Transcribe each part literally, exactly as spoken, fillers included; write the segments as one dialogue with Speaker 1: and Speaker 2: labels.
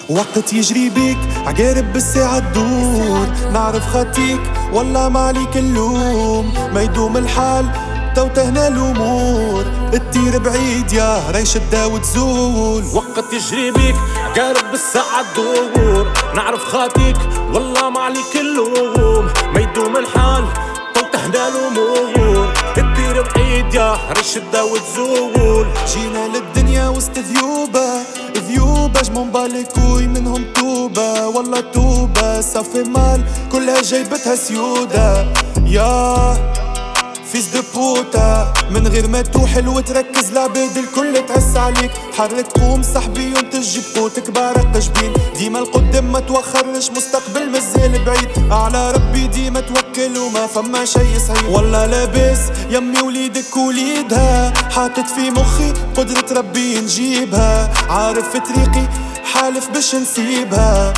Speaker 1: وقت يجري بيك عقارب بالساعة تدور، نعرف خطيك والله ما عليك اللوم، ما يدوم الحال تو تهنا الأمور، تطير بعيد يا ريش تدا وتزول.
Speaker 2: وقت يجري بيك عقارب بالساعة تدور، نعرف خاطيك والله ما عليك اللوم، ما يدوم الحال تو تهنا الأمور، تطير بعيد يا ريش تدا وتزول.
Speaker 1: جينا للدنيا وسط ذيوبة ذيوبة جمون بالكوي منهم توبة والله توبة صافي مال كلها جايبتها سيودة يا فيس دو بوتا، من غير ما توحل وتركز العباد الكل تحس عليك، حرك قوم صاحبي وانتج بقوتك بارق تجبين، ديما القدام ما توخرش مستقبل مازال بعيد، على ربي ديما توكل وما فما شي صعيب، والله لاباس يمي وليدك وليدها، حاطط في مخي قدرة ربي نجيبها، عارف في طريقي حالف باش نسيبها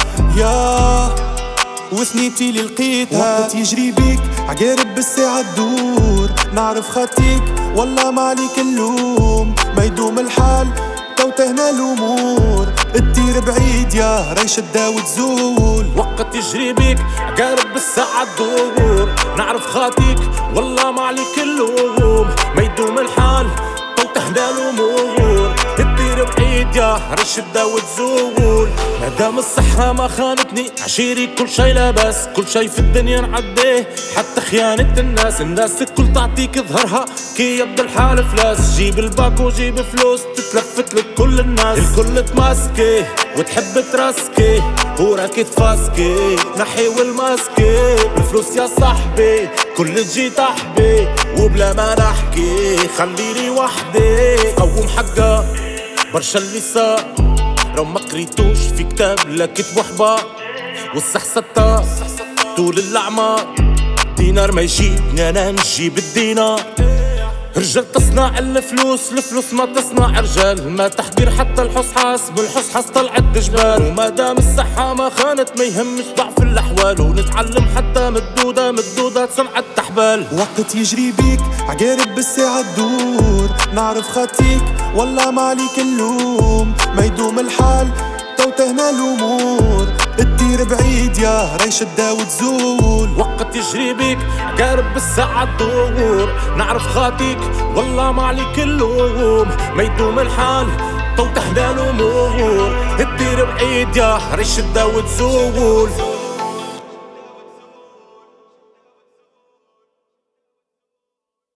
Speaker 1: يا وثنيتي اللي لقيتها. وقت يجري بيك عقارب بالساعة تدور، نعرف خطيك والله ما عليك اللوم، ما يدوم الحال تو تهنا الأمور، تطير بعيد يا ريش تدا وتزول.
Speaker 2: وقت يجري بيك عقارب بالساعة تدور، نعرف خاطيك والله ما عليك اللوم، ما يدوم الحال تو تهنا الأمور، تطير بعيد يا ريش تدا وتزول. مادام الصحة ما خانتني عشيري كل شي لاباس، كل شي في الدنيا نعديه حتى خيانة الناس، الناس الكل تعطيك ظهرها كي يبدا الحال فلاس، جيب الباك وجيب فلوس تتلفت لك كل الناس، الكل تماسكي وتحب تراسكي وراكي تفاسكي نحي والماسكي، الفلوس يا صاحبي كل تجي تحبي وبلا ما نحكي خليني وحدي، قوم حقا برشا اللي صار لو ما قريتوش في كتاب لا كتب وحبار، والصح ستار طول الأعمار، دينار ما يجيبني أنا نجيب الدينار، رجال تصنع الفلوس الفلوس ما تصنع رجال، ما تحقير حتى الحص حاسب الحص حاس طلعت جبال، وما دام الصحة ما خانت ما يهمش ضعف الأحوال، ونتعلم حتى مدودة مدودة صنعت تحبال.
Speaker 1: وقت يجري بيك عقارب بالساعة تدور، نعرف خطيك والله ما عليك اللوم، ما يدوم الحال تو تهنا الأمور، تطير بعيد يا ريش تدا وتزول.
Speaker 2: وقت يجري بيك عقارب بالساعة تدور، نعرف خاطيك والله ما عليك اللوم، ما يدوم الحال تو تهنا الأمور، تطير بعيد يا ريش تدا وتزول.